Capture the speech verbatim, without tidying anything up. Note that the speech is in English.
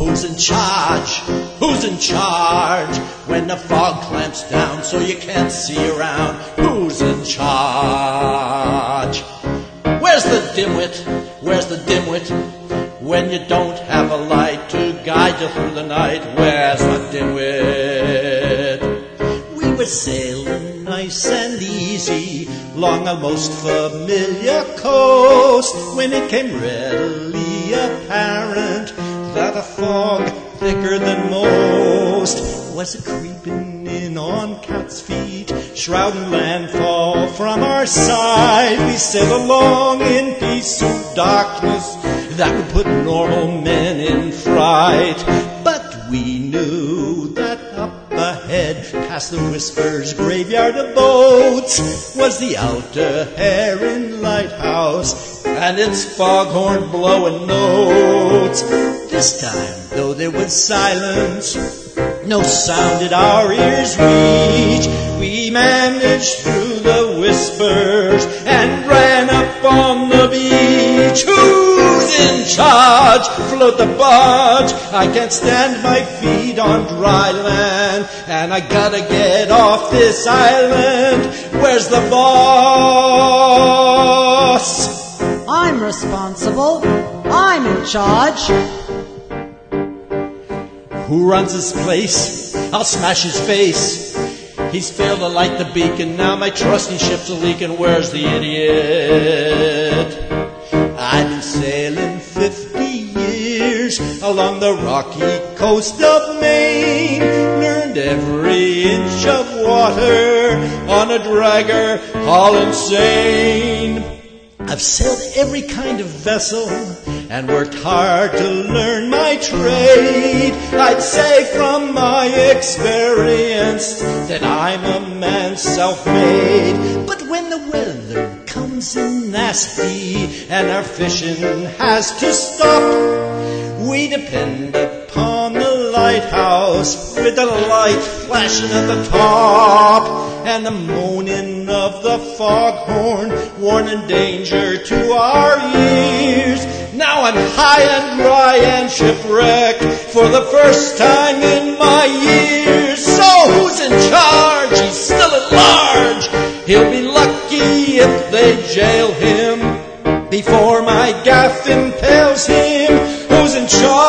who's in charge? Who's in charge? When the fog clamps down so you can't see around, who's in charge? Where's the dimwit? Where's the dimwit? When you don't have a light to guide you through the night, where's the dimwit? We were sailing nice and easy along a most familiar coast when it came readily apparent that a fog thicker than most was a creeping in on cat's feet, shrouding landfall from our side. We sailed along in peace through darkness that would put normal men in fright. But we knew that up ahead, past the Whispers graveyard of boats, was the Outer Heron Lighthouse and its foghorn blowing notes. This time, though there was silence, no sound did our ears reach. We managed through the Whispers and ran up on the beach. Who's in charge? Float the barge. I can't stand my feet on dry land, and I gotta get off this island. Where's the boss? I'm responsible. I'm in charge. Who runs this place? I'll smash his face. He's failed to light the beacon. Now my trusting ship's a leaking. Where's the idiot? I've been sailing fifty years along the rocky coast of Maine. Learned every inch of water on a dragger, all insane. I've sailed every kind of vessel and worked hard to learn my trade. I'd say from my experience that I'm a man self-made. But when the weather comes in nasty and our fishing has to stop, we depend upon the lighthouse with the light flashing at the top, and the moaning of the foghorn warning danger to our ears. Now I'm high and dry and shipwrecked for the first time in my years. So who's in charge? He's still at large. He'll be lucky if they jail him before my gaff impales him. Who's in charge?